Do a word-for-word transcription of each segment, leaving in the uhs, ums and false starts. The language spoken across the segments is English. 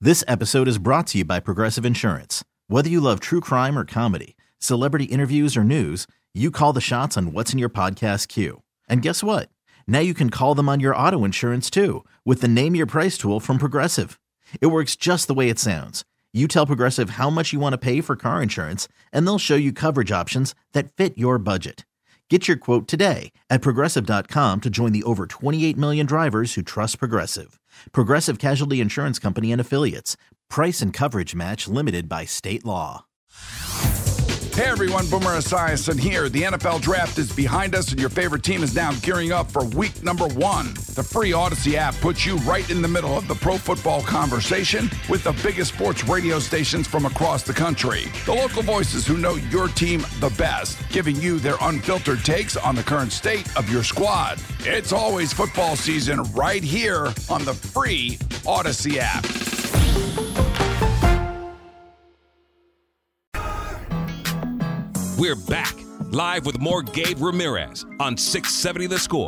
This episode is brought to you by Progressive Insurance. Whether you love true crime or comedy, celebrity interviews or news, you call the shots on what's in your podcast queue. And guess what? Now you can call them on your auto insurance too with the Name Your Price tool from Progressive. It works just the way it sounds. You tell Progressive how much you want to pay for car insurance, and they'll show you coverage options that fit your budget. Get your quote today at Progressive dot com to join the over twenty-eight million drivers who trust Progressive. Progressive Casualty Insurance Company and Affiliates. Price and coverage match limited by state law. Hey everyone, Boomer Esiason here. The N F L Draft is behind us and your favorite team is now gearing up for week number one. The free Odyssey app puts you right in the middle of the pro football conversation with the biggest sports radio stations from across the country. The local voices who know your team the best, giving you their unfiltered takes on the current state of your squad. It's always football season right here on the free Odyssey app. We're back, live with more Gabe Ramirez on six seventy The Score.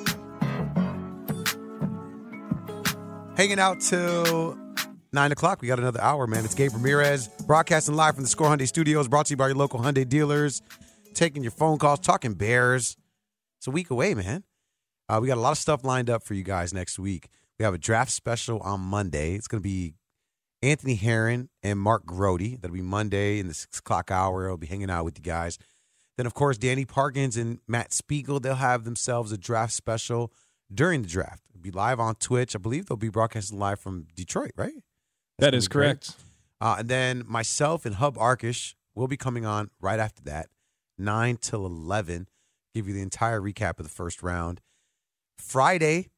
Hanging out till nine o'clock. We got another hour, man. It's Gabe Ramirez, broadcasting live from the Score Hyundai Studios, brought to you by your local Hyundai dealers, taking your phone calls, talking Bears. It's a week away, man. Uh, we got a lot of stuff lined up for you guys next week. We have a draft special on Monday. It's going to be Anthony Herron and Mark Grody. That'll be Monday in the six o'clock hour. I'll be hanging out with you guys. Then, of course, Danny Parkins and Matt Spiegel, they'll have themselves a draft special during the draft. It'll be live on Twitch. I believe they'll be broadcasting live from Detroit, right? That's that is correct. Uh, and then myself and Hub Arkish will be coming on right after that, nine till eleven, give you the entire recap of the first round. Friday,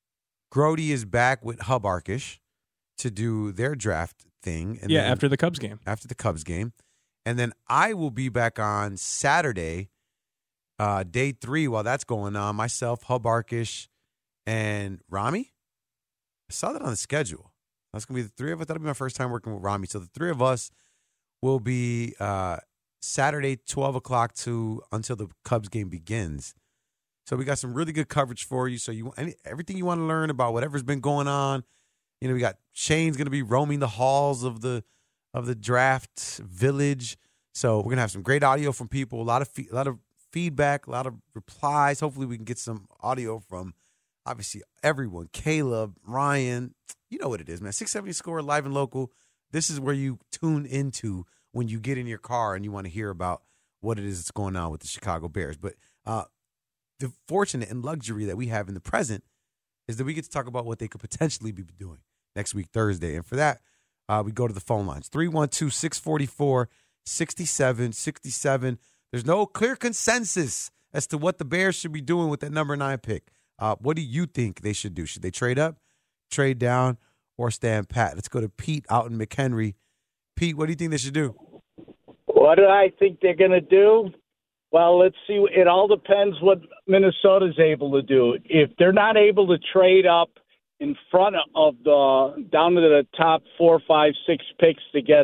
Grody is back with Hub Arkish to do their draft thing. And yeah, after the Cubs game. After the Cubs game. And then I will be back on Saturday, uh, day three, while that's going on. Myself, Hub Arkish, and Rami. I saw that on the schedule. That's going to be the three of us. That'll be my first time working with Rami. So the three of us will be uh, Saturday, twelve o'clock to until the Cubs game begins. So we got some really good coverage for you. So you any, everything you want to learn about whatever's been going on. You know, we got Shane's going to be roaming the halls of the of the draft village. So we're going to have some great audio from people, a lot of fe- a lot of feedback, a lot of replies. Hopefully we can get some audio from, obviously, everyone. Caleb, Ryan, you know what it is, man. six seventy Score, live and local. This is where you tune into when you get in your car and you want to hear about what it is that's going on with the Chicago Bears. But uh, the fortunate and luxury that we have in the present is that we get to talk about what they could potentially be doing next week, Thursday. And for that, uh, we go to the phone lines. three one two, six four four, six seven six seven. There's no clear consensus as to what the Bears should be doing with that number nine pick. Uh, what do you think they should do? Should they trade up, trade down, or stand pat? Let's go to Pete out in McHenry. Pete, what do you think they should do? What do I think they're going to do? Well, let's see. It all depends what Minnesota's able to do. If they're not able to trade up in front of the down to the top four, five, six picks to get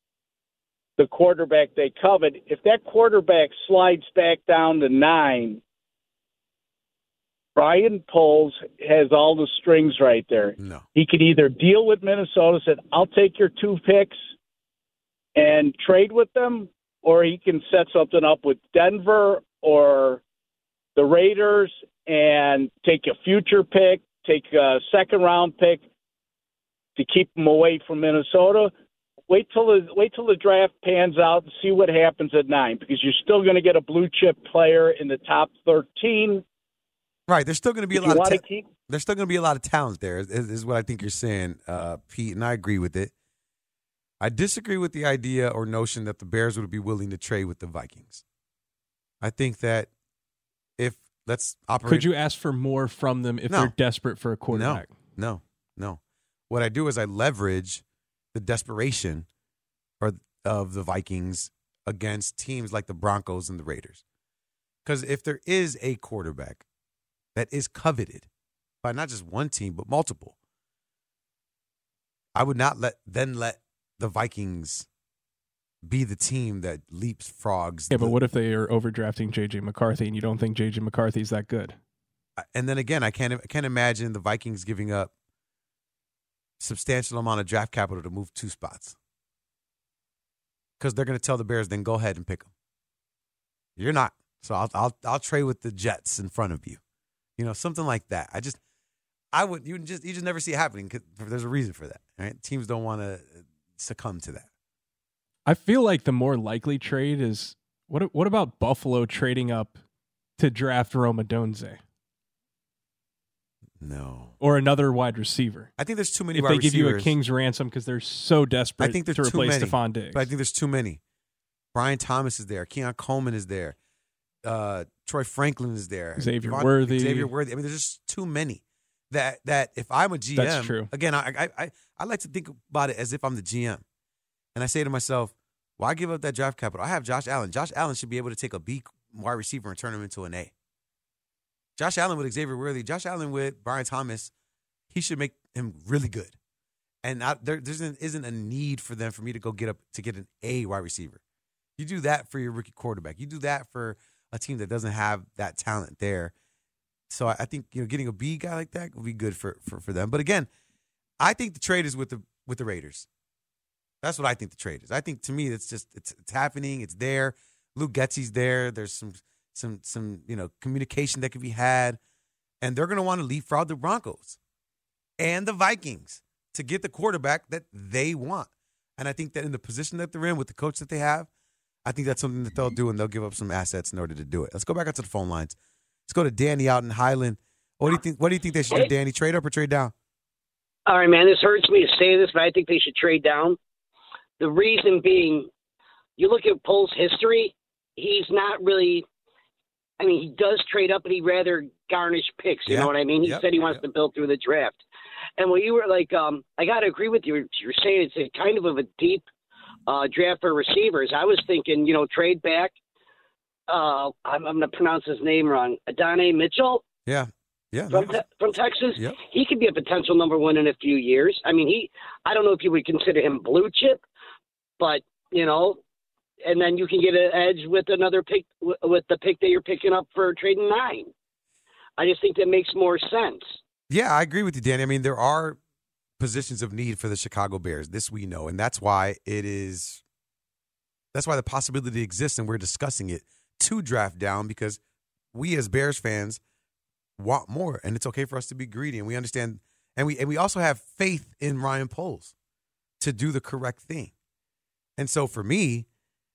the quarterback they covet, if that quarterback slides back down to nine, Brian Poles has all the strings right there. No. He could either deal with Minnesota, said, I'll take your two picks and trade with them, or he can set something up with Denver or the Raiders and take a future pick, take a second-round pick to keep them away from Minnesota. Wait till the wait till the draft pans out and see what happens at nine, because you're still going to get a blue-chip player in the top thirteen. Right, there's still going to be a If lot you of ta- wanna keep- there's still going to be a lot of talent there. Is, is what I think you're saying, uh, Pete, and I agree with it. I disagree with the idea or notion that the Bears would be willing to trade with the Vikings. I think that if let's operate. Could you ask for more from them if No. they're desperate for a quarterback? No, no, no. What I do is I leverage the desperation or of the Vikings against teams like the Broncos and the Raiders. Because if there is a quarterback that is coveted by not just one team, but multiple, I would not let then let the Vikings be the team that leapfrogs. Yeah, but the, what if they are overdrafting J J McCarthy and you don't think J J McCarthy's that good? And then again, I can't I can't imagine the Vikings giving up substantial amount of draft capital to move two spots. Because they're going to tell the Bears, then go ahead and pick them. You're not. So I'll, I'll I'll trade with the Jets in front of you. You know, something like that. I just, I would, you just, you just never see it happening because there's a reason for that, right? Teams don't want to succumb to that. I feel like the more likely trade is, what What about Buffalo trading up to draft Rome Odunze? No. Or another wide receiver. I think there's too many if wide they give receivers. you a king's ransom because they're so desperate I think there's to too replace many, Stephon Diggs. But I think there's too many. Brian Thomas is there. Keon Coleman is there. Uh, Troy Franklin is there. Xavier Von, Worthy. Xavier Worthy. I mean, there's just too many. That that if I'm a G M, That's true. Again, I, I I I like to think about it as if I'm the G M, and I say to myself, why give up that draft capital? I have Josh Allen. Josh Allen should be able to take a B wide receiver and turn him into an A. Josh Allen with Xavier Worthy. Josh Allen with Brian Thomas. He should make him really good. And I, there isn't, isn't a need for them for me to go get up to get an A wide receiver. You do that for your rookie quarterback. You do that for a team that doesn't have that talent there. So I, I think you know getting a B guy like that would be good for, for, for them. But again, I think the trade is with the with the Raiders. That's what I think the trade is. I think to me it's just it's it's happening. It's there. Luke Getsy's there. There's some some some you know communication that could be had, and they're going to want to leapfrog the Broncos and the Vikings to get the quarterback that they want. And I think that in the position that they're in with the coach that they have, I think that's something that they'll do, and they'll give up some assets in order to do it. Let's go back out to the phone lines. Let's go to Danny out in Highland. What do you think? What do you think they should do, Danny? Trade up or trade down? All right, man. This hurts me to say this, but I think they should trade down. The reason being, you look at Pohl's history, he's not really – I mean, he does trade up, but he'd rather garnish picks. You yeah. know what I mean? He yep. said he wants yep. to build through the draft. And when you were like, um, I got to agree with you. You're saying it's a kind of, of a deep uh, draft for receivers. I was thinking, you know, trade back. Uh, I'm, I'm going to pronounce his name wrong. Adonai Mitchell. Yeah. Yeah. From, nice. te- from Texas. Yep. He could be a potential number one in a few years. I mean, he, I don't know if you would consider him blue chip, but, you know, and then you can get an edge with another pick, with the pick that you're picking up for trading nine. I just think that makes more sense. Yeah, I agree with you, Danny. I mean, there are positions of need for the Chicago Bears. This we know, and that's why it is. That's why the possibility exists, and we're discussing it to draft down because we as Bears fans want more, and it's okay for us to be greedy, and we understand, and we and we also have faith in Ryan Poles to do the correct thing. And so for me,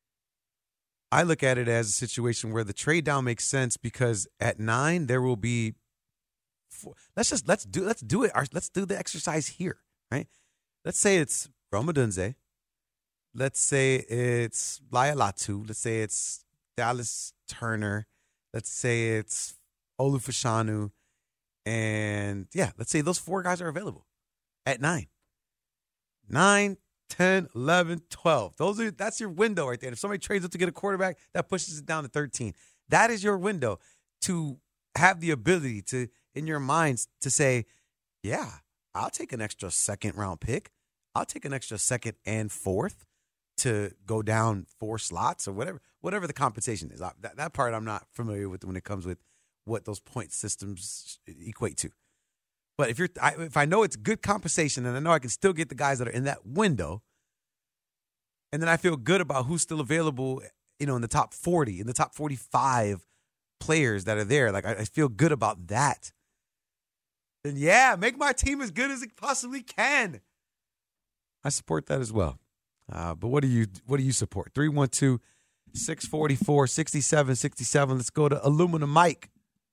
I look at it as a situation where the trade down makes sense because at nine there will be. Four, let's just let's do let's do it. Our, let's do the exercise here, right? Let's say it's Rome Odunze. Let's say it's Laiya Latu. Let's say it's Dallas Turner. Let's say it's Olu Fashanu, and yeah, let's say those four guys are available at nine. Nine. ten, eleven, twelve. Those are that's your window right there. If somebody trades up to get a quarterback, that pushes it down to thirteen. That is your window to have the ability to, in your minds, to say, yeah, I'll take an extra second round pick. I'll take an extra second and fourth to go down four slots or whatever, whatever the compensation is. That, that part I'm not familiar with when it comes with what those point systems equate to. But if you're, I, if I know it's good compensation and I know I can still get the guys that are in that window, and then I feel good about who's still available, you know, in the top forty, in the top forty-five players that are there, like I, I feel good about that. Then yeah, make my team as good as it possibly can. I support that as well. Uh, but what do you what do you support? three one two, six four four, six seven six seven. Let's go to Aluminum Mike.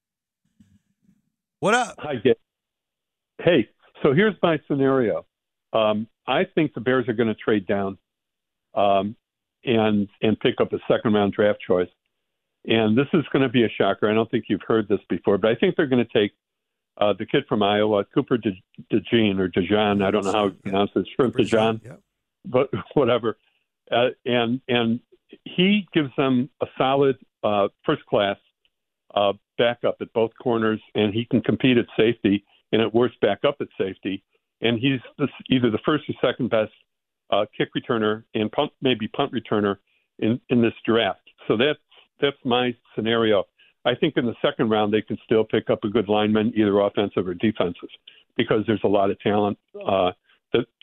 What up? Hi, Gabe. Hey, so here's my scenario. Um, I think the Bears are going to trade down um, and and pick up a second-round draft choice. And this is going to be a shocker. I don't think you've heard this before, but I think they're going to take uh, the kid from Iowa, Cooper De- DeJean or DeJean. I don't know how you pronounce it. Shrimp DeJean, yep. But whatever. Uh, and and he gives them a solid uh, first-class uh, backup at both corners, and he can compete at safety. And at worst, back up at safety. And he's the, either the first or second best uh, kick returner and punt, maybe punt returner in, in this draft. So that's that's my scenario. I think in the second round they can still pick up a good lineman, either offensive or defensive, because there's a lot of talent uh,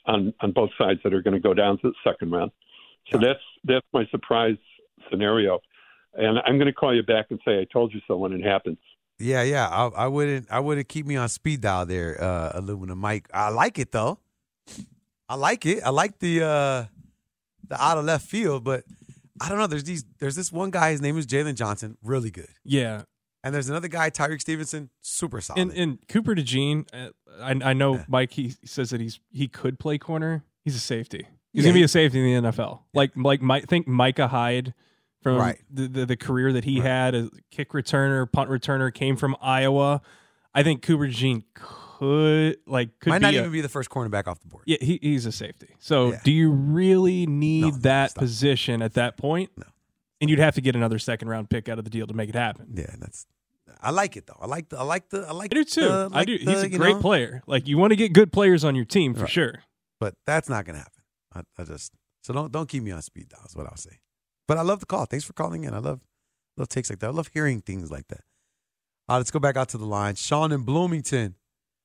on, on both sides that are going to go down to the second round. So that's that's my surprise scenario. And I'm going to call you back and say I told you so when it happens. Yeah, yeah. I, I wouldn't I wouldn't keep me on speed dial there, uh, Aluminum Mike. I like it though. I like it. I like the uh, the out of left field, but I don't know. There's these. There's this one guy. His name is Jalen Johnson. Really good. Yeah. And there's another guy, Tyreek Stevenson. Super solid. And, and Cooper DeJean, uh, I, I know Yeah. Mike. He says that he's he could play corner. He's a safety. He's Yeah, gonna be he- a safety in the N F L. Like like Mike, think Micah Hyde from Right. the, the the career that he Right. had, a kick returner, punt returner, came from Iowa. I think Cooper DeJean could like could Might be not a, even be the first cornerback off the board. yeah, he, he's a safety. So Yeah. do you really need No, that stop. position at that point? No. And you'd have to get another second round pick out of the deal to make it happen. Yeah, that's. I like it though. I like the. I like the. I like. I do too. the- I like do. the, He's a you great know, player. Like you want to get good players on your team for Right. sure. But that's not gonna happen. I, I just so don't don't keep me on speed dial. Is what I'll say. But I love the call. Thanks for calling in. I love love takes like that. I love hearing things like that. Uh, let's go back out to the line. Sean in Bloomington.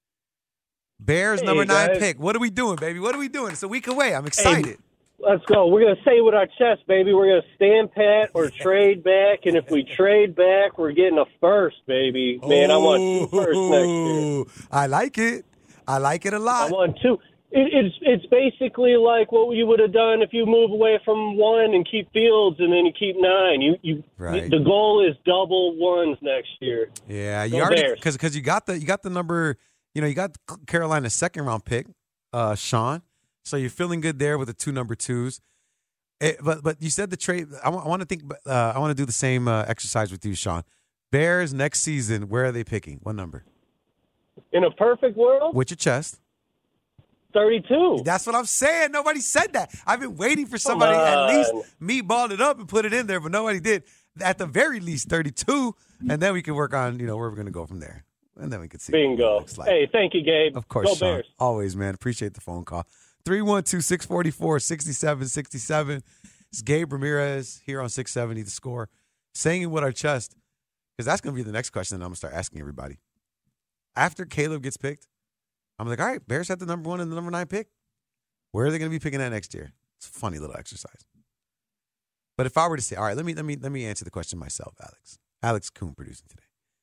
Bears Hey, number nine guys. pick. What are we doing, baby? What are we doing? It's a week away. I'm excited. Let's go. We're going to say with our chest, baby, we're going to stand pat or trade back. And if we trade back, we're getting a first, baby. Man, I want two firsts next year. Ooh, I like it. I like it a I lot. want two. It, it's it's basically like what you would have done if you move away from one and keep Fields and then you keep nine. You you Right. the goal is double ones next year. Yeah, you Go already Bears. because because you got the you got the number. You know, you got Carolina's second round pick, uh, Sean. So you're feeling good there with the two number twos. It, but but you said the trade. I want, I want to think. Uh, I want to do the same uh, exercise with you, Sean. Bears next season. Where are they picking? What number? In a perfect world, With your chest. thirty-two. That's what I'm saying. Nobody said that. I've been waiting for somebody at on. least meatballed it up and put it in there, but nobody did. At the very least, thirty-two, and then we can work on you know where we're going to go from there, and then we can see. what it Bingo. looks like. Hey, thank you, Gabe. Of course, Go Sean. Bears. Always, man. Appreciate the phone call. three one two, six four four, six seven six seven. It's Gabe Ramirez here on six seventy The Score. Saying it with our chest, because that's going to be the next question that I'm going to start asking everybody. After Caleb gets picked, I'm like, all right, Bears have the number one and the number nine pick. Where are they going to be picking at next year? It's a funny little exercise. But if I were to say, all right, let me let me let me answer the question myself, Alex. Alex Kuhn producing today.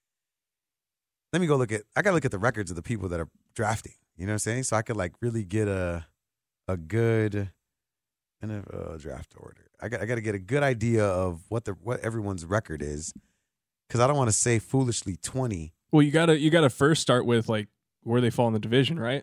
Let me go look at. I got to look at the records of the people that are drafting. You know what I'm saying? So I could like really get a a good N F L draft order. I got I got to get a good idea of what the what everyone's record is, because I don't want to say foolishly twenty. Well, you gotta you gotta first start with like where they fall in the division, right?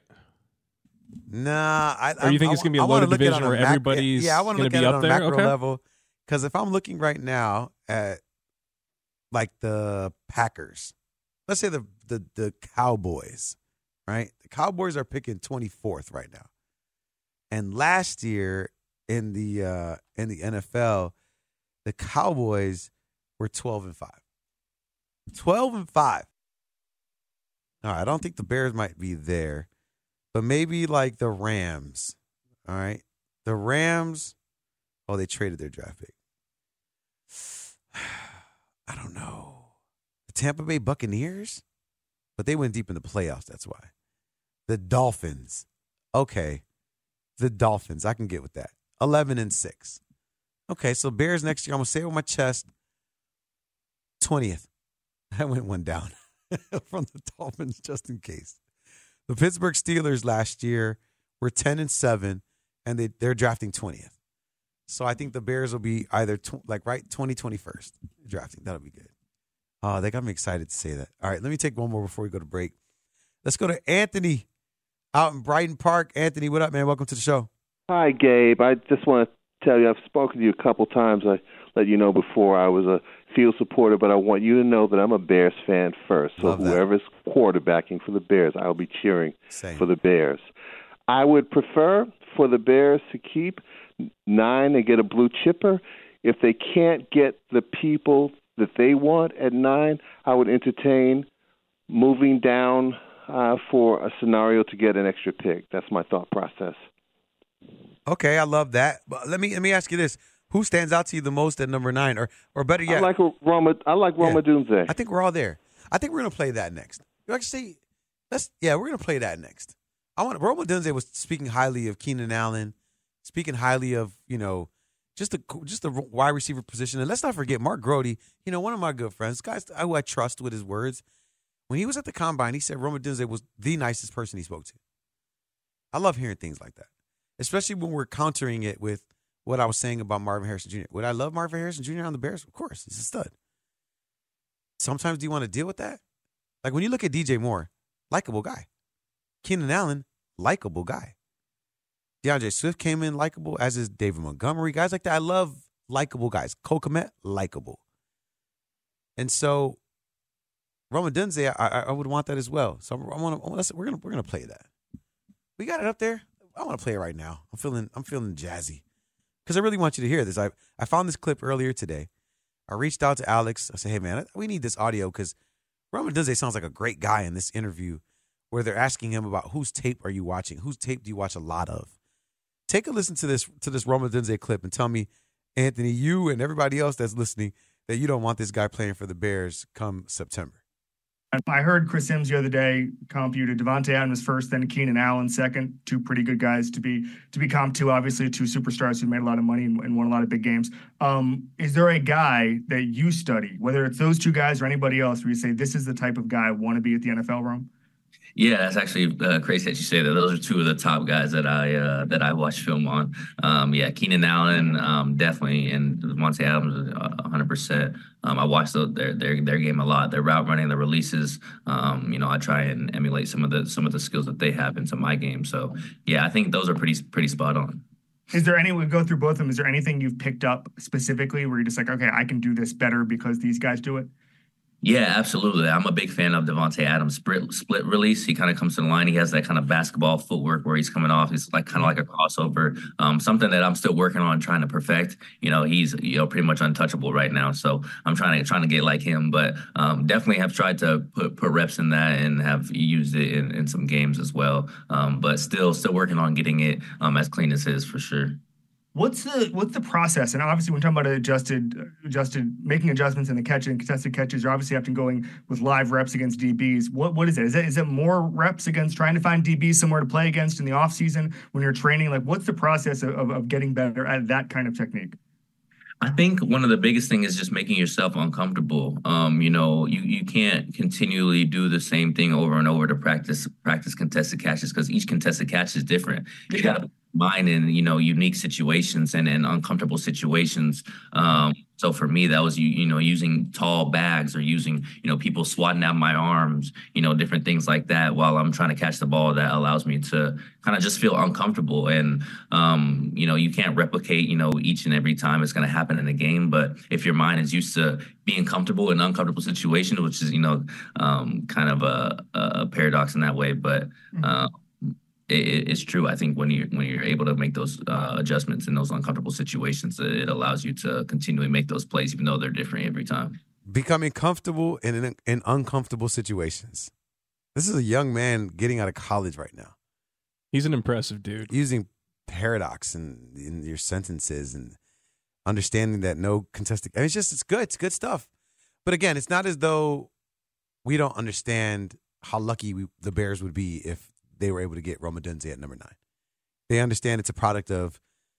Nah, I. Or you think I, it's gonna be a I wanna loaded look at it division on a where mac- everybody's Yeah, I want to gonna look be at it up on a there? macro Okay. level. Because if I'm looking right now at like the Packers, let's say the the the Cowboys, right? The Cowboys are picking twenty-fourth right now, and last year in the uh, in the N F L, the Cowboys were twelve and five. Twelve and five. All right, I don't think the Bears might be there, but maybe like the Rams. All right, the Rams. Oh, they traded their draft pick. I don't know. The Tampa Bay Buccaneers? But they went deep in the playoffs, that's why. The Dolphins. Okay. The Dolphins. I can get with that. eleven and six. Okay, so Bears next year, I'm going to say it with my chest. twentieth. I went one down from the Dolphins just in case. The Pittsburgh Steelers last year were ten and seven, and they, they're drafting twentieth. So I think the Bears will be either tw- like right twenty, twenty-first drafting. That'll be good. Oh, they got me excited to say that. All right, let me take one more before we go to break. Let's go to Anthony out in Brighton Park. Anthony, what up, man? Welcome to the show. Hi, Gabe. I just want to tell you, I've spoken to you a couple times. I let you know before I was a field supporter, but I want you to know that I'm a Bears fan first. So Love that. whoever's quarterbacking for the Bears, I'll be cheering Same. for the Bears. I would prefer for the Bears to keep nine and get a blue chipper. If they can't get the people that they want at nine, I would entertain moving down uh, for a scenario to get an extra pick. That's my thought process. Okay, I love that. But let me let me ask you this: who stands out to you the most at number nine, or or better yet, I like Roma. I like Roma Yeah. Dunze. I think we're all there. I think we're gonna play that next. You actually, let's yeah, we're gonna play that next. I want Rome Odunze was speaking highly of Keenan Allen, speaking highly of, you know, just the just the wide receiver position. And let's not forget Mark Grody, you know, one of my good friends, guys who I trust with his words. When he was at the Combine, he said Rome Odunze was the nicest person he spoke to. I love hearing things like that, especially when we're countering it with what I was saying about Marvin Harrison Junior Would I love Marvin Harrison Junior on the Bears? Of course. He's a stud. Sometimes do you want to deal with that? Like when you look at D J Moore, likable guy. Keenan Allen, likable guy. DeAndre Swift came in likable, as is David Montgomery. Guys like that. I love likable guys. Cole Kmet, likable. And so Rome Odunze, I, I would want that as well. So I want to. We're gonna we're gonna play that. We got it up there. I want to play it right now. I'm feeling I'm feeling jazzy because I really want you to hear this. I I found this clip earlier today. I reached out to Alex. I said, "Hey man, we need this audio because Rome Odunze sounds like a great guy in this interview where they're asking him about whose tape are you watching? Whose tape do you watch a lot of?" Take a listen to this to this Rome Odunze clip and tell me, Anthony, you and everybody else that's listening, that you don't want this guy playing for the Bears come September. I heard Chris Sims the other day comp you to Devontae Adams first, then Keenan Allen second. Two pretty good guys to be to be comp to, obviously two superstars who made a lot of money and, and won a lot of big games. Um, is there a guy that you study, whether it's those two guys or anybody else, where you say this is the type of guy I want to be at the N F L room? Yeah, that's actually uh, crazy that you say that. Those are two of the top guys that I uh, that I watch film on. Um, yeah, Keenan Allen, um, definitely, and Devontae Adams, one hundred percent. Um, I watch the, their their their game a lot. Their route running, their releases. Um, you know, I try and emulate some of the some of the skills that they have into my game. So yeah, I think those are pretty pretty spot on. Is there any, we go through both of them, is there anything you've picked up specifically where you're just like, okay, I can do this better because these guys do it? Yeah, absolutely. I'm a big fan of Devontae Adams' split, split release. He kind of comes to the line. He has that kind of basketball footwork where he's coming off. He's like kind of like a crossover, um, something that I'm still working on trying to perfect. You know, he's you know pretty much untouchable right now. So I'm trying to trying to get like him, but um, definitely have tried to put put reps in that and have used it in, in some games as well. Um, but still still working on getting it um, as clean as his for sure. What's the what's the process? And obviously, when we're talking about adjusted, adjusted, making adjustments in the catch and contested catches, you're obviously having to going with live reps against D Bs. What what is it? Is it is it more reps against trying to find D Bs somewhere to play against in the offseason when you're training? Like, what's the process of, of getting better at that kind of technique? I think one of the biggest things is just making yourself uncomfortable. Um, you know, you, you can't continually do the same thing over and over to practice practice contested catches because each contested catch is different. You Yeah. got to mind in, you know, unique situations and, and uncomfortable situations. Um, so for me, that was, you, you know, using tall bags or using, you know, people swatting at my arms, you know, different things like that while I'm trying to catch the ball that allows me to kind of just feel uncomfortable. And, um, you know, you can't replicate, you know, each and every time it's going to happen in a game. But if your mind is used to being comfortable in uncomfortable situations, which is, you know, um, kind of a, a paradox in that way. But, uh, It, it's true. I think when you when you're able to make those uh, adjustments in those uncomfortable situations, it allows you to continually make those plays, even though they're different every time. Becoming comfortable in, in in uncomfortable situations. This is a young man getting out of college right now. He's an impressive dude. Using paradox in, in your sentences and understanding that no contested. I mean, it's just it's good. It's good stuff. But again, it's not as though we don't understand how lucky we, the Bears would be if they were able to get Rome Odunze at number nine. They understand it's a product of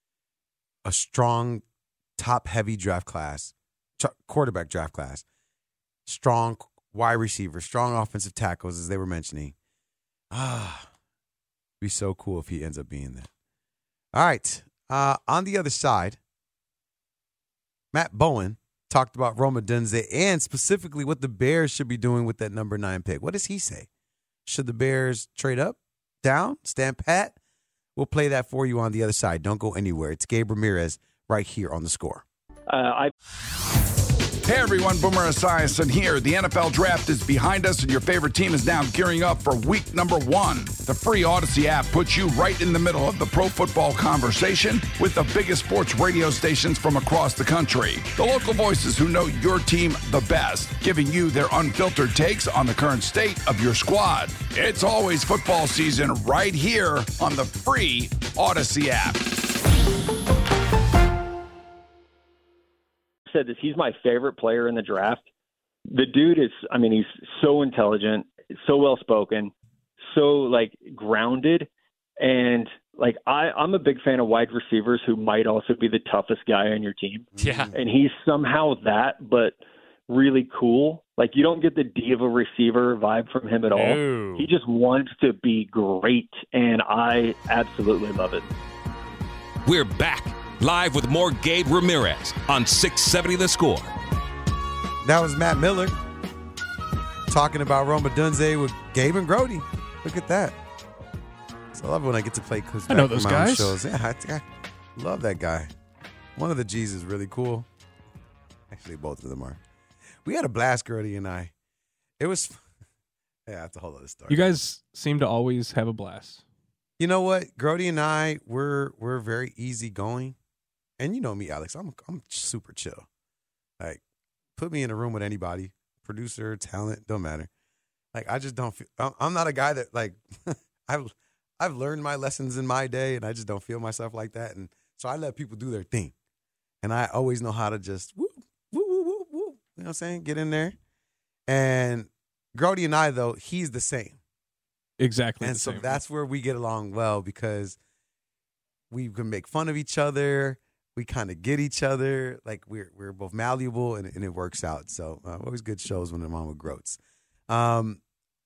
a strong, top-heavy draft class, quarterback draft class, strong wide receiver, strong offensive tackles, as they were mentioning. Ah, it'd be so cool if he ends up being that. All right. Uh, on the other side, Matt Bowen talked about Rome Odunze and specifically what the Bears should be doing with that number nine pick. What does he say? Should the Bears trade up? Down, stand pat. We'll play that for you on the other side. Don't go anywhere. It's Gabe Ramirez right here on The Score. Uh, I. Hey everyone, Boomer Esiason here. The N F L Draft is behind us and your favorite team is now gearing up for week number one. The free Odyssey app puts you right in the middle of the pro football conversation with the biggest sports radio stations from across the country. The local voices who know your team the best, giving you their unfiltered takes on the current state of your squad. It's always football season right here on the free Odyssey app. Said this, he's my favorite player in the draft. The dude is, I mean, he's so intelligent, so well spoken, so like grounded. And like I, I'm a big fan of wide receivers who might also be the toughest guy on your team. Yeah. And he's somehow that, but really cool. Like you don't get the diva receiver vibe from him at all. No. He just wants to be great, and I absolutely love it. We're back live with more Gabe Ramirez on six seventy The Score. That was Matt Miller talking about Rome Odunze with Gabe and Grody. Look at that. So I love it when I get to play clips I know back from those my own guys. shows. Yeah, I, I love that guy. One of the G's is really cool. Actually, both of them are. We had a blast, Grody and I. It was, yeah, that's a whole other story. You guys seem to always have a blast. You know what? Grody and I, we're we're very easygoing. And you know me, Alex. I'm I'm super chill. Like, put me in a room with anybody, producer, talent, don't matter. Like, I just don't feel. I'm, I'm not a guy that like. I've I've learned my lessons in my day, and I just don't feel myself like that. And so I let people do their thing, and I always know how to just woo woo woo woo woo. You know what I'm saying? Get in there. And Grody and I, though, he's the same. Exactly. And the so same. that's where we get along well because we can make fun of each other. We kind of get each other. Like we're we're both malleable, and, and it works out. So uh, always good shows when I'm on with Groats. Um,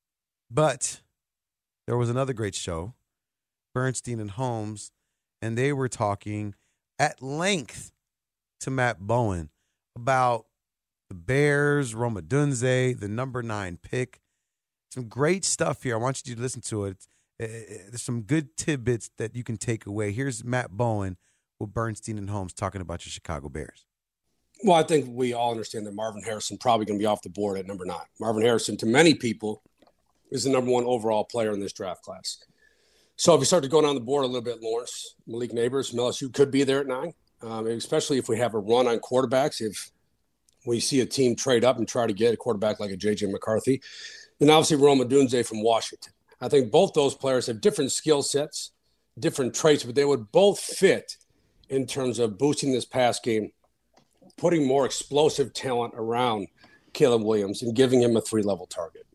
but there was another great show, Bernstein and Holmes, and they were talking at length to Matt Bowen about the Bears, Rome Odunze, the number nine pick. Some great stuff here. I want you to listen to it. There's some good tidbits that you can take away. Here's Matt Bowen with Bernstein and Holmes talking about your Chicago Bears. Well, I think we all understand that Marvin Harrison probably going to be off the board at number nine. Marvin Harrison, to many people, is the number one overall player in this draft class. So if you start to go down the board a little bit, Lawrence, Malik Neighbors from L S U could be there at nine, um, especially if we have a run on quarterbacks. If we see a team trade up and try to get a quarterback like a J J McCarthy, and obviously Rome Odunze from Washington. I think both those players have different skill sets, different traits, but they would both fit in terms of boosting this pass game, putting more explosive talent around Caleb Williams and giving him a three-level target.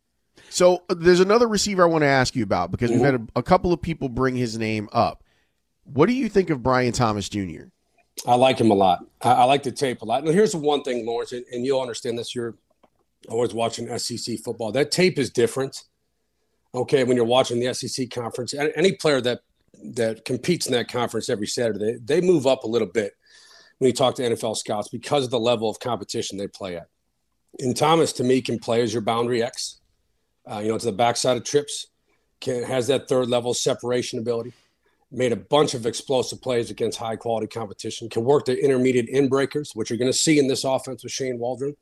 So uh, there's another receiver I want to ask you about because Mm-hmm. we've had a, a couple of people bring his name up. What do you think of Brian Thomas Junior? I like him a lot. I, I like the tape a lot. And here's the one thing, Lawrence, and, and you'll understand this. You're always watching S E C football. That tape is different. Okay, when you're watching the S E C conference, any player that that competes in that conference every Saturday, they move up a little bit when you talk to N F L scouts because of the level of competition they play at. And Thomas, to me, can play as your boundary X, uh, you know, to the backside of trips, can, has that third level separation ability, made a bunch of explosive plays against high-quality competition, can work the intermediate in breakers, which you're going to see in this offense with Shane Waldron,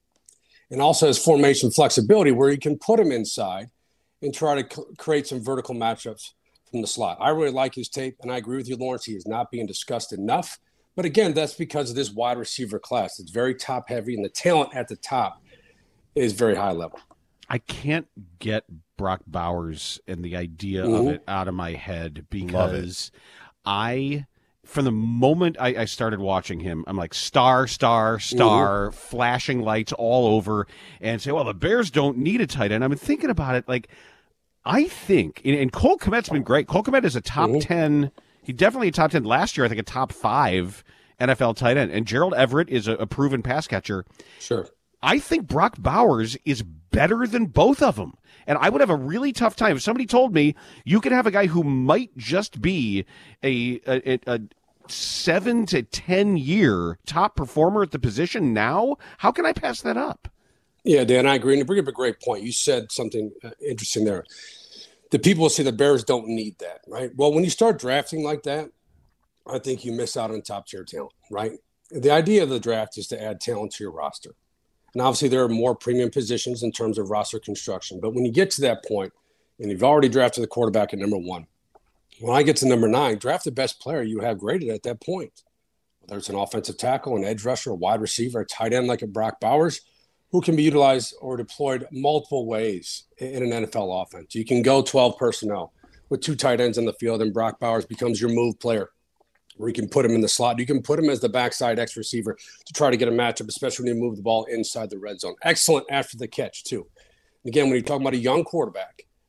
and also has formation flexibility where you can put him inside and try to c- create some vertical matchups from the slot. I really like his tape, and I agree with you, Lawrence. He is not being discussed enough. But again, that's because of this wide receiver class. It's very top-heavy, and the talent at the top is very high level. I can't get Brock Bowers and the idea Mhm. of it out of my head because I, from the moment I, I started watching him, I'm like, star, star, star, Mhm. flashing lights all over, and say, well, the Bears don't need a tight end. I've been thinking about it, like, I think, and, and Cole Kmet's been great. Cole Kmet is a top Mhm. ten, he definitely a top ten last year, I think a top five N F L tight end. And Gerald Everett is a, a proven pass catcher. Sure. I think Brock Bowers is better than both of them. And I would have a really tough time if somebody told me you could have a guy who might just be a a, a seven to ten year top performer at the position now. How can I pass that up? Yeah, Dan, I agree. And you bring up a great point. You said something uh, interesting there. The people say the Bears don't need that, right? Well, when you start drafting like that, I think you miss out on top tier talent, right? The idea of the draft is to add talent to your roster. And obviously there are more premium positions in terms of roster construction. But when you get to that point, and you've already drafted the quarterback at number one, when I get to number nine, draft the best player you have graded at that point. Whether it's an offensive tackle, an edge rusher, a wide receiver, a tight end like a Brock Bowers, who can be utilized or deployed multiple ways in an N F L offense. You can go twelve personnel with two tight ends on the field, and Brock Bowers becomes your move player, where you can put him in the slot. You can put him as the backside X receiver to try to get a matchup, especially when you move the ball inside the red zone. Excellent after the catch, too. Again, when you're talking about a young quarterback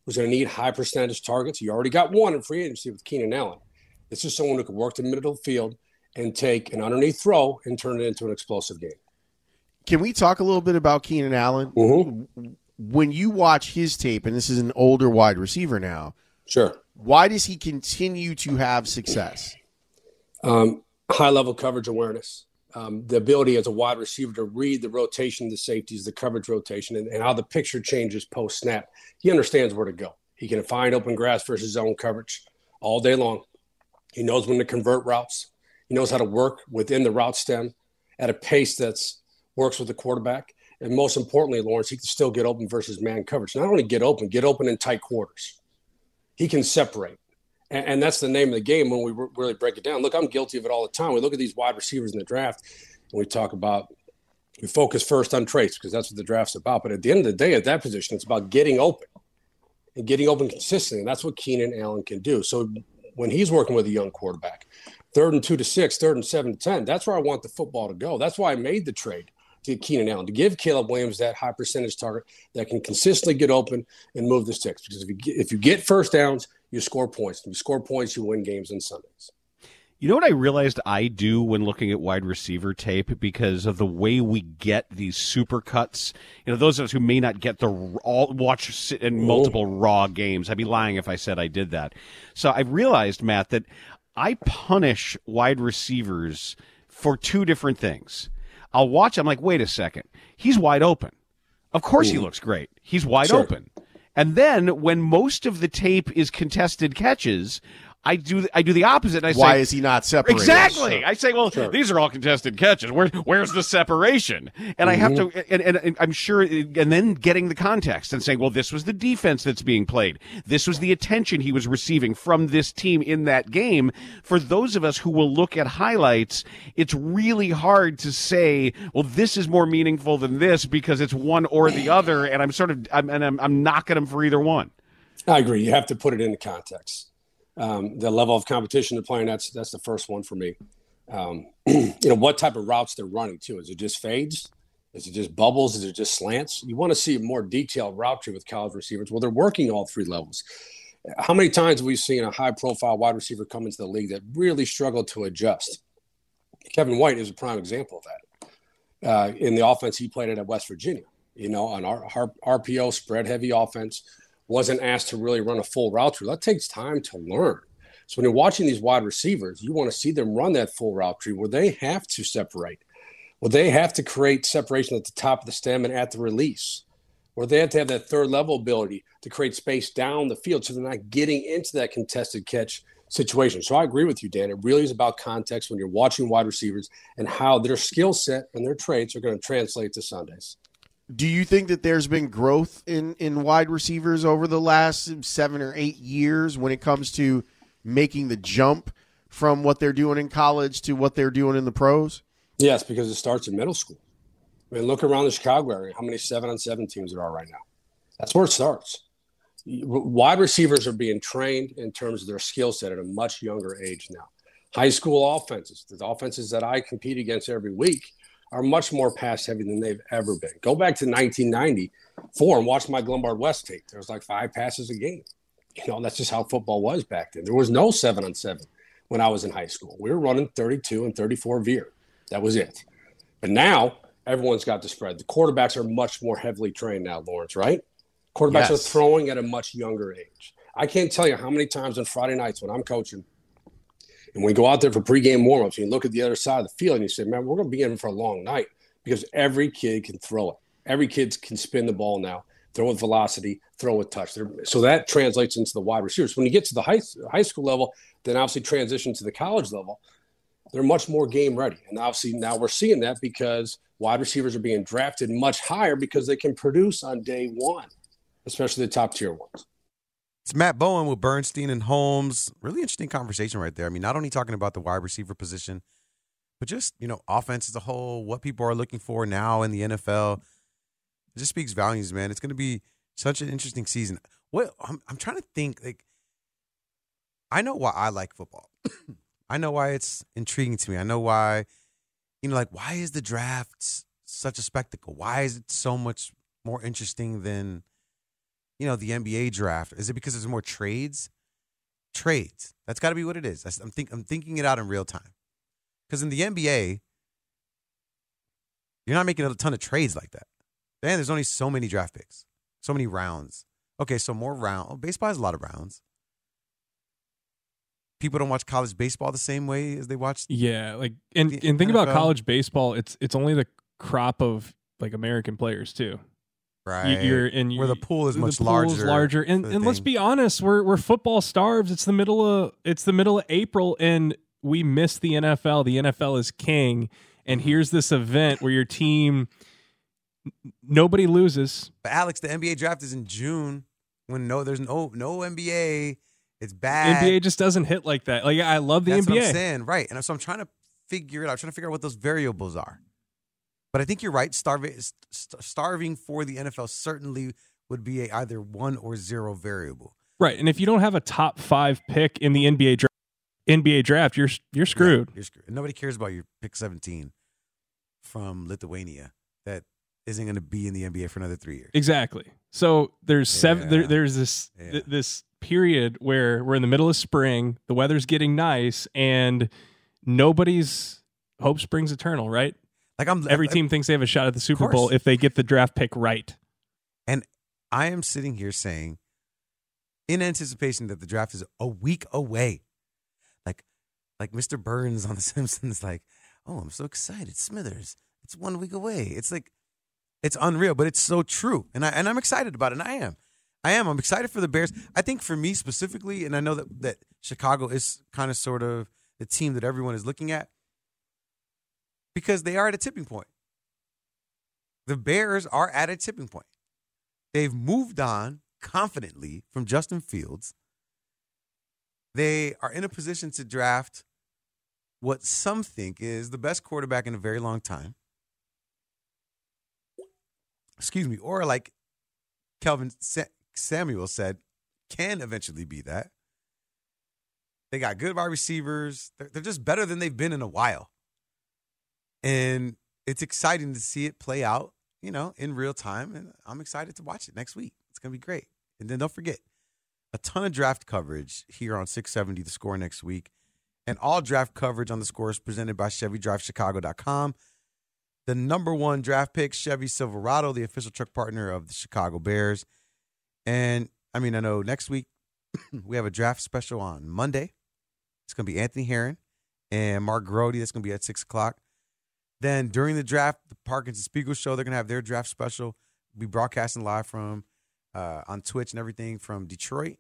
who's going to need high percentage targets. You already got one in free agency with Keenan Allen. This is someone who can work the middle of the field and take an underneath throw and turn it into an explosive game. Can we talk a little bit about Keenan Allen? Mm-hmm. When you watch his tape, and this is an older wide receiver now, sure. Why does he continue to have success? Um, high-level coverage awareness, um, the ability as a wide receiver to read the rotation, the safeties, the coverage rotation, and, and how the picture changes post-snap. He understands where to go. He can find open grass versus zone coverage all day long. He knows when to convert routes. He knows how to work within the route stem at a pace that's works with the quarterback. And most importantly, Lawrence, he can still get open versus man coverage. Not only get open, get open in tight quarters. He can separate. And, and that's the name of the game when we really break it down. Look, I'm guilty of it all the time. We look at these wide receivers in the draft and we talk about, we focus first on traits because that's what the draft's about. But at the end of the day, at that position, it's about getting open and getting open consistently. And that's what Keenan Allen can do. So when he's working with a young quarterback, third and two to six, third and seven to ten, that's where I want the football to go. That's why I made the trade to Keenan Allen, to give Caleb Williams that high percentage target that can consistently get open and move the sticks. Because if you get, if you get first downs, you score points. If you score points, you win games on Sundays. You know what I realized I do when looking at wide receiver tape because of the way we get these super cuts? You know, those of us who may not get the all watch in multiple raw games. I'd be lying if I said I did that. So I realized, Matt, that I punish wide receivers for two different things. I'll watch. I'm like, wait a second. He's wide open. Of course Ooh. He looks great. He's wide sure. open. And then when most of the tape is contested catches, I do I do the opposite. And I Why say, is he not separated? Exactly. Sure. I say, well, Sure. these are all contested catches. Where, where's the separation? And Mm-hmm. I have to, and, and, and I'm sure, and then getting the context and saying, well, this was the defense that's being played. This was the attention he was receiving from this team in that game. For those of us who will look at highlights, it's really hard to say, well, this is more meaningful than this because it's one or the other. And I'm sort of, I'm, and I'm, I'm knocking them for either one. I agree. You have to put it into context. Um, the level of competition they're playing, that's that's the first one for me. Um, you know, what type of routes they're running, too. Is it just fades? Is it just bubbles? Is it just slants? You want to see a more detailed route tree with college receivers. Well, they're working all three levels. How many times have we seen a high-profile wide receiver come into the league that really struggled to adjust? Kevin White is a prime example of that. Uh, in the offense he played at West Virginia, you know, on our R P O spread-heavy offense, wasn't asked to really run a full route tree. That takes time to learn. So when you're watching these wide receivers, you want to see them run that full route tree where they have to separate, where they have to create separation at the top of the stem and at the release, where they have to have that third level ability to create space down the field so they're not getting into that contested catch situation. So I agree with you, Dan. It really is about context when you're watching wide receivers and how their skill set and their traits are going to translate to Sundays. Do you think that there's been growth in, in wide receivers over the last seven or eight years when it comes to making the jump from what they're doing in college to what they're doing in the pros? Yes, because it starts in middle school. I mean, look around the Chicago area, how many seven-on-seven teams there are right now. That's where it starts. Wide receivers are being trained in terms of their skill set at a much younger age now. High school offenses, the offenses that I compete against every week, are much more pass heavy than they've ever been. Go back to nineteen ninety-four and watch my Glenbard West tape. There was like five passes a game. You know, that's just how football was back then. There was no seven on seven when I was in high school. We were running thirty-two and thirty-four veer. That was it. But now everyone's got the spread. The quarterbacks are much more heavily trained now, Lawrence, right? Quarterbacks yes. are throwing at a much younger age. I can't tell you how many times on Friday nights when I'm coaching, and we go out there for pregame warmups, and you look at the other side of the field and you say, man, we're going to be in for a long night because every kid can throw it. Every kid can spin the ball now, throw with velocity, throw with touch. So that translates into the wide receivers. When you get to the high, high school level, then obviously transition to the college level, they're much more game ready. And obviously now we're seeing that because wide receivers are being drafted much higher because they can produce on day one, especially the top tier ones. It's Matt Bowen with Bernstein and Holmes. Really interesting conversation right there. I mean, not only talking about the wide receiver position, but just, you know, offense as a whole, what people are looking for now in the N F L. It just speaks volumes, man. It's going to be such an interesting season. What I'm, I'm trying to think, like, I know why I like football. I know why it's intriguing to me. I know why, you know, like, why is the draft such a spectacle? Why is it so much more interesting than you know, the N B A draft? Is it because there's more trades? Trades. That's got to be what it is. I'm think I'm thinking it out in real time. Because in the N B A, you're not making a ton of trades like that. Man, there's only so many draft picks, so many rounds. Okay, so more round. Oh, baseball has a lot of rounds. People don't watch college baseball the same way as they watch. Yeah, like and the and think N F L. about college baseball. It's it's only the crop of like American players too. Right. You, you're and where the pool is the much pool larger. is larger. And for and the let's thing. be honest, we're we're football starved. It's the middle of it's the middle of April, and we miss the N F L. The N F L is king, and here's this event where your team nobody loses. But Alex, the N B A draft is in June when no, there's no no N B A. It's bad. N B A just doesn't hit like that. Like I love the That's N B A. what I'm saying, right? And so I'm trying to figure it out. I'm trying to figure out what those variables are. But I think you're right. Starving, st- starving for the N F L certainly would be a either one or zero variable. Right, and if you don't have a top five pick in the N B A draft, N B A draft, you're you're screwed. Yeah, you're screwed. And nobody cares about your pick seventeen from Lithuania that isn't going to be in the N B A for another three years. Exactly. So there's seven. There, Yeah. there's this Yeah. th- this period where we're in the middle of spring. The weather's getting nice, and nobody's hope springs eternal. Right. Like I'm Every I- team thinks they have a shot at the Super course. Bowl if they get the draft pick right. And I am sitting here saying, in anticipation that the draft is a week away, like like Mister Burns on The Simpsons, like, oh, I'm so excited, Smithers. It's one week away. It's like, it's unreal, but it's so true, and I and I'm excited about it. And I am, I am. I'm excited for the Bears. I think for me specifically, and I know that that Chicago is kind of sort of the team that everyone is looking at because they are at a tipping point. The Bears are at a tipping point. They've moved on confidently from Justin Fields. They are in a position to draft what some think is the best quarterback in a very long time. Excuse me. Or like Kelvin Sa- Samuel said, can eventually be that. They got good wide receivers. They're, they're just better than they've been in a while. And it's exciting to see it play out, you know, in real time. And I'm excited to watch it next week. It's going to be great. And then don't forget, a ton of draft coverage here on six seventy The Score next week. And all draft coverage on The Score is presented by Chevy Drive Chicago dot com. The number one draft pick, Chevy Silverado, the official truck partner of the Chicago Bears. And, I mean, I know next week we have a draft special on Monday. It's going to be Anthony Herron and Mark Grody. That's going to be at six o'clock. Then during the draft, the Parkins and Spiegel show, they're going to have their draft special. We'll be broadcasting live from uh, on Twitch and everything from Detroit.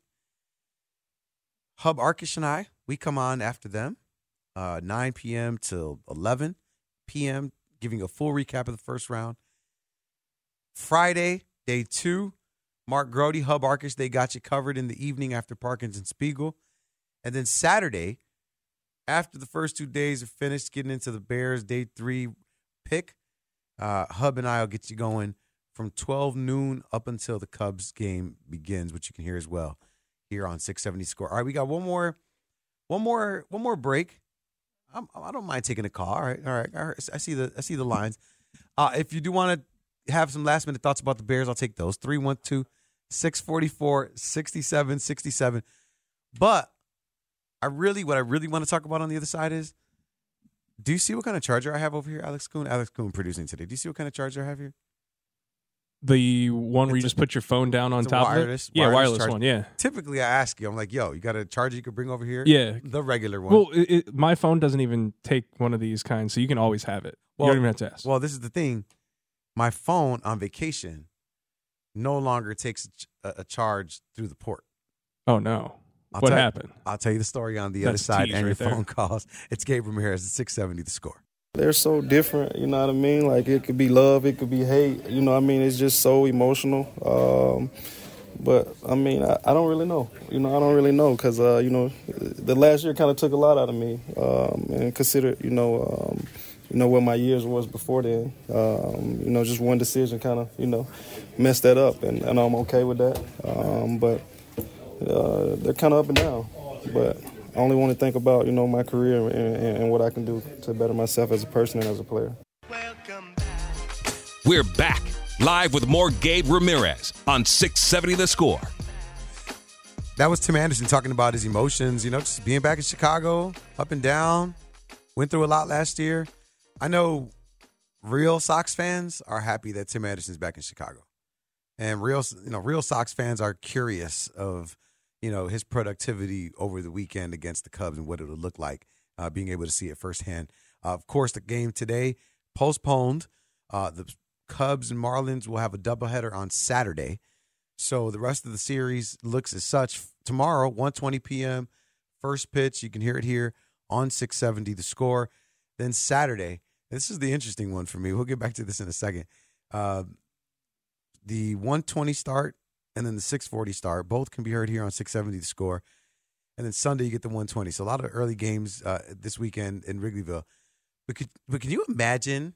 Hub Arkish and I, we come on after them, uh, nine p.m. till eleven p.m., giving a full recap of the first round. Friday, day two, Mark Grody, Hub Arkish, they got you covered in the evening after Parkins and Spiegel. And then Saturday, after the first two days are finished, getting into the Bears day three pick, uh, Hub and I will get you going from twelve noon up until the Cubs game begins, which you can hear as well here on six seventy Score. All right, we got one more, one more, one more break. I'm, I don't mind taking a call. All right, all right. All right. I see the I see the lines. Uh, if you do want to have some last minute thoughts about the Bears, I'll take those. three one two, six four four, six seven six seven. But I really, what I really want to talk about on the other side is, do you see what kind of charger I have over here, Alex Kuhn? Alex Kuhn producing today. Do you see what kind of charger I have here? The one where you It's just a- put your phone down on It's a top wireless, of it? Yeah, wireless charger. one, yeah. Typically, I ask you, I'm like, yo, you got a charger you could bring over here? Yeah. The regular one. Well, it, it, my phone doesn't even take one of these kinds, so you can always have it. Well, you don't even have to ask. Well, this is the thing. My phone on vacation no longer takes a, ch- a charge through the port. Oh, no. I'll What tell you- happened? I'll tell you the story on the That's other a side tease and your right there. phone calls. It's Gabe Ramirez at six seventy The Score. They're so different, you know what I mean? Like, it could be love, it could be hate, you know what I mean? It's just so emotional. Um, but, I mean, I, I don't really know. You know, I don't really know because, uh, you know, the last year kind of took a lot out of me um, and consider, you know, um, you know, what my years was before then. Um, you know, just one decision kind of, you know, messed that up, and, and I'm okay with that. Um, but uh, they're kind of up and down. But I only want to think about, you know, my career and, and, and what I can do to better myself as a person and as a player. We're back, Live with more Gabe Ramirez on six seventy The Score. That was Tim Anderson talking about his emotions, you know, just being back in Chicago, up and down. Went through a lot last year. I know real Sox fans are happy that Tim Anderson's back in Chicago. And real, you know, real Sox fans are curious of, you know, his productivity over the weekend against the Cubs and what it would look like, uh, being able to see it firsthand. Uh, of course, the game today postponed. Uh, the Cubs and Marlins will have a doubleheader on Saturday. So the rest of the series looks as such. Tomorrow, one twenty p.m., first pitch. You can hear it here on six seventy The Score. Then Saturday, this is the interesting one for me. We'll get back to this in a second. Uh, the one twenty start and then the six forty start. Both can be heard here on six seventy The Score. And then Sunday, you get the one twenty. So a lot of early games uh, this weekend in Wrigleyville. But, could, but can you imagine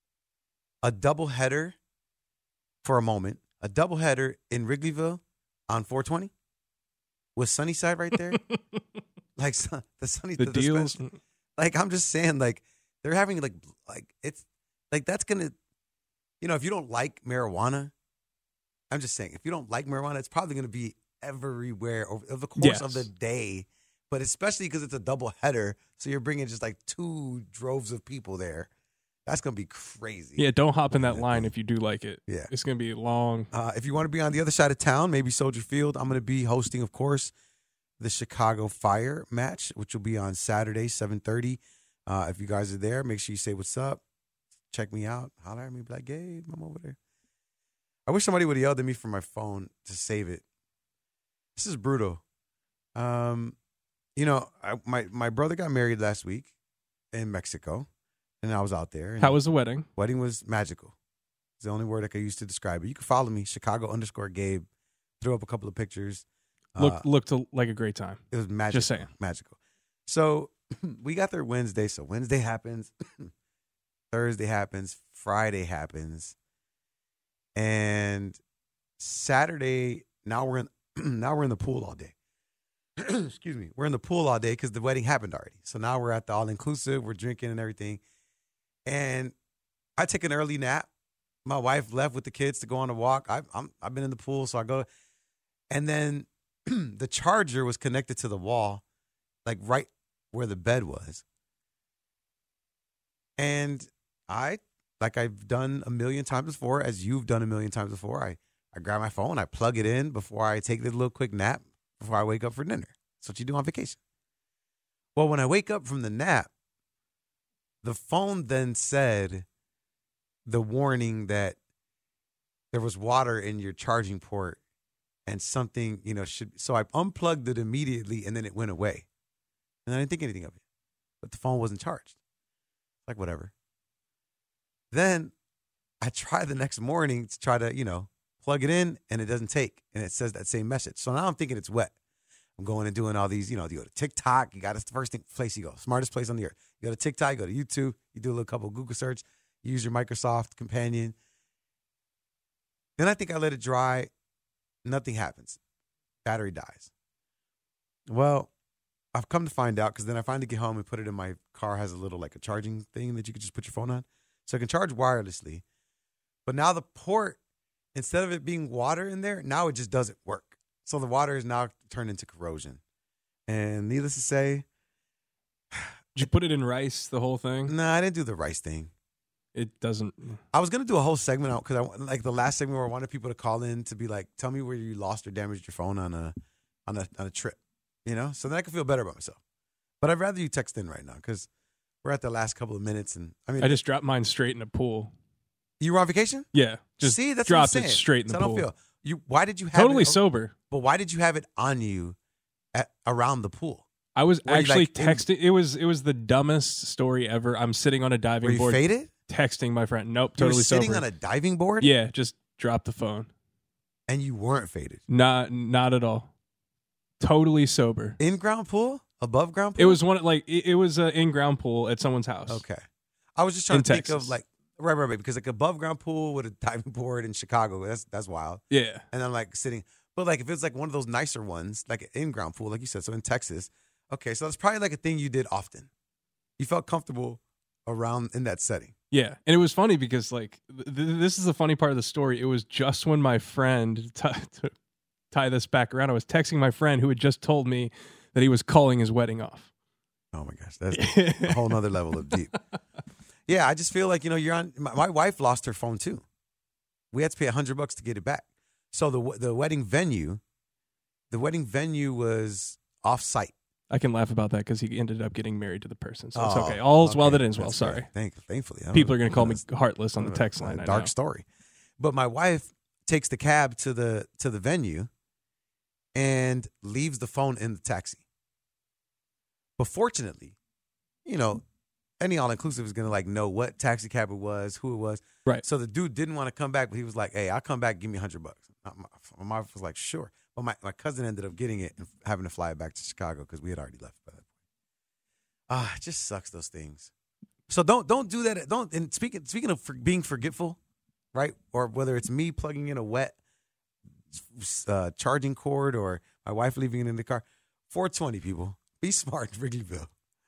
a doubleheader for a moment, a doubleheader in Wrigleyville on four twenty with Sunnyside right there? like the Sunny the, the deals. Special, like I'm just saying, like they're having like like it's like that's gonna, you know, if you don't like marijuana, I'm just saying if you don't like marijuana, it's probably gonna be everywhere over, over the course yes. of the day. But especially because it's a doubleheader, so you're bringing just like two droves of people there. That's going to be crazy. Yeah, don't hop in that line if you do like it. Yeah. It's going to be long. Uh, if you want to be on the other side of town, maybe Soldier Field, I'm going to be hosting, of course, the Chicago Fire match, which will be on Saturday, seven thirty. Uh, if you guys are there, make sure you say what's up. Check me out. Holler at me. Be like, Gabe, I'm over there. I wish somebody would have yelled at me from my phone to save it. This is brutal. Um, you know, I, my, my brother got married last week in Mexico. And I was out there. How was the wedding? Wedding was magical. It's the only word I could use to describe it. You can follow me, Chicago underscore Gabe. Throw up a couple of pictures. Look, uh, looked like a great time. It was magical. Just saying. Magical. So we got there Wednesday. So Wednesday happens. Thursday happens. Friday happens. And Saturday, now we're in now we're in the pool all day. Excuse me. We're in the pool all day because the wedding happened already. So now we're at the all-inclusive. We're drinking and everything. And I take an early nap. My wife left with the kids to go on a walk. I've, I'm, I've been in the pool, so I go. And then the charger was connected to the wall, like right where the bed was. And I, like I've done a million times before, as you've done a million times before, I, I grab my phone, I plug it in before I take the little quick nap before I wake up for dinner. That's what you do on vacation. Well, when I wake up from the nap, the phone then said the warning that there was water in your charging port and something, you know, should. So I unplugged it immediately and then it went away. And I didn't think anything of it. But the phone wasn't charged. Like, whatever. Then I tried the next morning to try to, you know, plug it in and it doesn't take. And it says that same message. So now I'm thinking it's wet. I'm going and doing all these, you know, you go to TikTok. You got it's the first thing, place you go. Smartest place on the earth. You go to TikTok, you go to YouTube, you do a little couple of Google search, you use your Microsoft Companion. Then I think I let it dry. Nothing happens. Battery dies. Well, I've come to find out because then I finally get home and put it in my car. Has a little like a charging thing that you can just put your phone on. So I can charge wirelessly. But now the port, instead of it being water in there, now it just doesn't work. So the water is now turned into corrosion. And needless to say, did you put it in rice, the whole thing? No, nah, I didn't do the rice thing. It doesn't. I was going to do a whole segment out because I like the last segment where I wanted people to call in to be like, tell me where you lost or damaged your phone on a on a on a trip, you know, so then I can feel better about myself. But I'd rather you text in right now because we're at the last couple of minutes, and I mean, I just dropped mine straight in a pool. You were on vacation? Yeah, just see, that's dropped what I'm it straight in so the I pool. don't feel you. Why did you have totally it, sober? But why did you have it on you at, around the pool? I was Were you, actually like, in- texting. It was it was the dumbest story ever. I'm sitting on a diving Were you board. faded? Texting my friend. Nope, You were totally sitting sober. on a diving board? Yeah, just dropped the phone. And you weren't faded? Not not at all. Totally sober. In ground pool? Above ground pool? It was one like it, it was an in ground pool at someone's house. Okay. I was just trying In to think Texas. of like right, right, right, because like above ground pool with a diving board in Chicago, that's that's wild. Yeah. And I'm like sitting, but like if it's like one of those nicer ones, like an in ground pool, like you said, so in Texas, okay, so that's probably like a thing you did often. You felt comfortable around in that setting. Yeah, and it was funny because like th- th- this is the funny part of the story. It was just when my friend t- to tie this back around, I was texting my friend who had just told me that he was calling his wedding off. Oh my gosh, that's a whole nother level of deep. Yeah, I just feel like, you know, you're on. My, my wife lost her phone too. We had to pay a hundred bucks to get it back. So the the wedding venue, the wedding venue was off site. I can laugh about that because he ended up getting married to the person, so it's Oh, okay. All's okay. well that ends well. That's Sorry. good. Thank, thankfully, I People don't- are going to call me that's- heartless on the text line. I Dark know. story. But my wife takes the cab to the to the venue and leaves the phone in the taxi. But fortunately, you know, any all inclusive is gonna like know what taxi cab it was, who it was. Right. So the dude didn't want to come back, but he was like, "Hey, I'll come back. Give me a hundred bucks." My, my wife was like, "Sure." But my, my cousin ended up getting it and having to fly it back to Chicago because we had already left by that point. Ah, it just sucks, those things. So don't don't do that. Don't. And speaking speaking of for being forgetful, right? Or whether it's me plugging in a wet uh, charging cord or my wife leaving it in the car. four twenty, people. Be smart in Wrigleyville.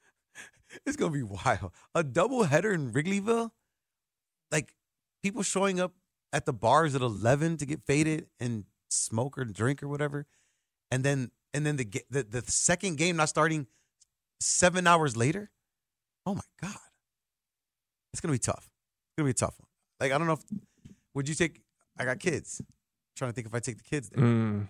It's gonna be wild. A double header in Wrigleyville, like people showing up at the bars at eleven to get faded and smoke or drink or whatever, and then and then the the, the second game not starting seven hours later. Oh my God, it's gonna be tough. It's gonna be a tough one. Like I don't know if would you take? I got kids. I'm trying to think if I take the kids there. Mm.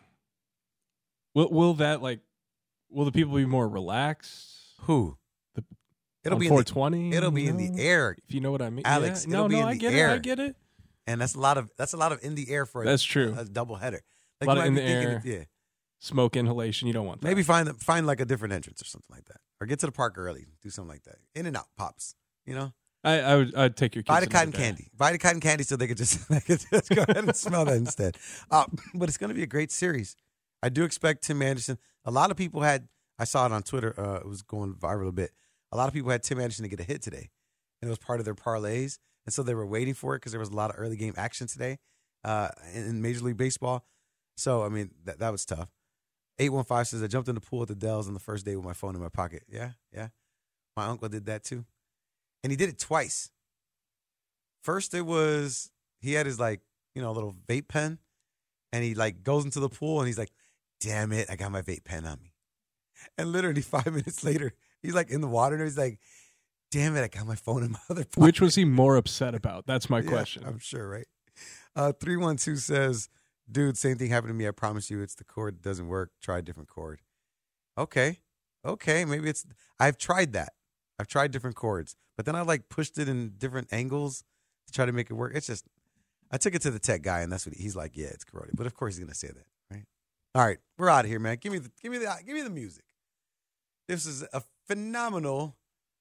Will will that like? Will the people be more relaxed? Who? The It'll on be four in the, twenty. It'll be in the air, if you know what I mean, Alex. Yeah. It'll No, be no, in I the get air. it. I get it. And that's a lot of that's a lot of in the air for a, That's true. a double header. A lot you of in might the be thinking air. it- yeah. Smoke inhalation. You don't want that. Maybe find the, find like a different entrance or something like that, or get to the park early. Do something like that. In and out pops. You know. I, I would. I'd take your kids. Buy the another cotton day. candy. Buy the cotton candy so they could just, they could just go ahead and smell that instead. Uh, but it's going to be a great series. I do expect Tim Anderson. A lot of people had. I saw it on Twitter. Uh, it was going viral a bit. A lot of people had Tim Anderson to get a hit today, and it was part of their parlays, and so they were waiting for it because there was a lot of early game action today uh, in, in Major League Baseball. So I mean that that was tough. eight one five says I jumped in the pool at the Dells on the first day with my phone in my pocket. Yeah, yeah. My uncle did that too, and he did it twice. First, it was he had his like you know little vape pen, and he like goes into the pool and he's like, "Damn it, I got my vape pen on me." And literally five minutes later, he's like in the water and he's like, "Damn it, I got my phone in my other pocket." Which was he more upset about? That's my Yeah, question. I'm sure, right? Uh, three one two says, "Dude, same thing happened to me. I promise you, it's the cord that doesn't work. Try a different cord." Okay, okay, maybe it's. I've tried that. I've tried different cords, but then I like pushed it in different angles to try to make it work. It's just, I took it to the tech guy, and that's what he, he's like. Yeah, it's corroded, but of course he's gonna say that, right? All right, we're out of here, man. Give me the, give me the, give me the music. This is a phenomenal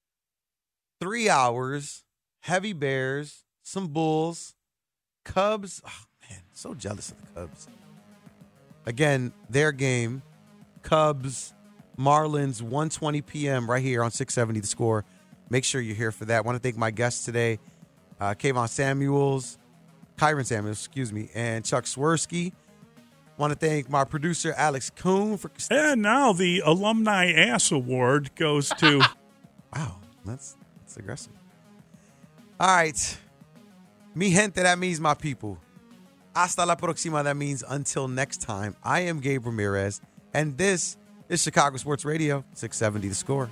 three hours. Heavy Bears, some Bulls, Cubs. Oh man, so jealous of the Cubs. Again, their game, Cubs, Marlins, one twenty p.m. right here on six seventy The Score. Make sure you're here for that. I want to thank my guests today, uh, Kayvon Samuels, Kyron Samuels, excuse me, and Chuck Swirsky. Want to thank my producer, Alex Kuhn. For And now the Alumni Ass Award goes to... Wow, that's, that's aggressive. All right. Mi gente, that means my people. Hasta la próxima, that means until next time. I am Gabe Ramirez, and this is Chicago Sports Radio, six seventy The Score.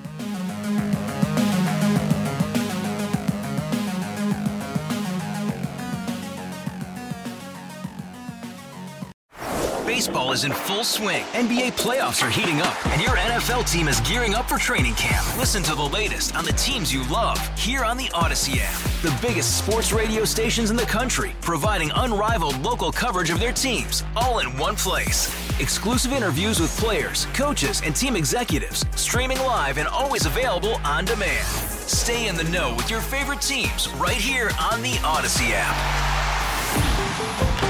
Baseball is in full swing. N B A playoffs are heating up, and your N F L team is gearing up for training camp. Listen to the latest on the teams you love here on the Odyssey app. The biggest sports radio stations in the country, providing unrivaled local coverage of their teams, all in one place. Exclusive interviews with players, coaches, and team executives, streaming live and always available on demand. Stay in the know with your favorite teams right here on the Odyssey app.